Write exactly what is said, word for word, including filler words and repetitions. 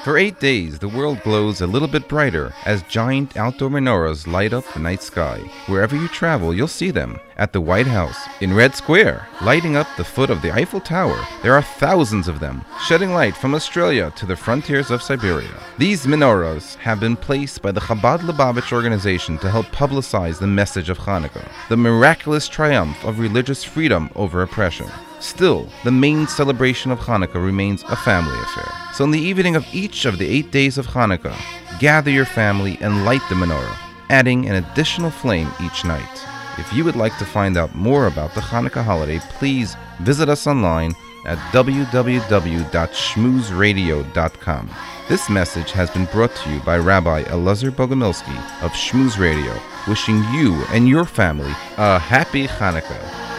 For eight days, the world glows a little bit brighter as giant outdoor menorahs light up the night sky. Wherever you travel, you'll see them. At the White House, in Red Square, lighting up the foot of the Eiffel Tower, there are thousands of them, shedding light from Australia to the frontiers of Siberia. These menorahs have been placed by the Chabad Lubavitch organization to help publicize the message of Hanukkah, the miraculous triumph of religious freedom over oppression. Still, the main celebration of Hanukkah remains a family affair. So on the evening of each of the eight days of Hanukkah, gather your family and light the menorah, adding an additional flame each night. If you would like to find out more about the Hanukkah holiday, please visit us online at w w w dot shmooze radio dot com. This message has been brought to you by Rabbi Elazar Bogomilsky of Shmooze Radio, wishing you and your family a happy Hanukkah.